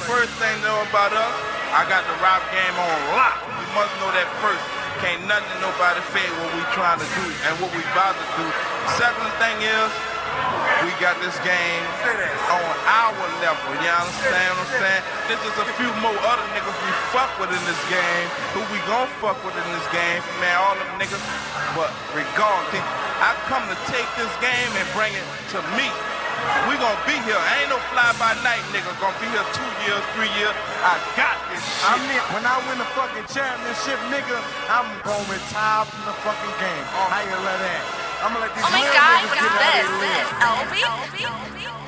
first thing to know about us, I got the rap game on lock. You must know that first. Can't nothing to nobody fade what we trying to do and what we about to do. Second thing is, we got this game on our level. You understand what I'm saying? There's just a few more other niggas we fuck with in this game. Who we gon' fuck with in this game? Man, all them niggas. But regardless, I come to take this game and bring it to me. We gon' be here. Ain't no fly-by-night nigga gonna be here 2 years, 3 years. I got this shit. I mean, when I win the fucking championship, nigga, I'm gonna retire from the fucking game. How you let that? I'm gonna let these Oh my real God, niggas what get is out of this? here. Elvie?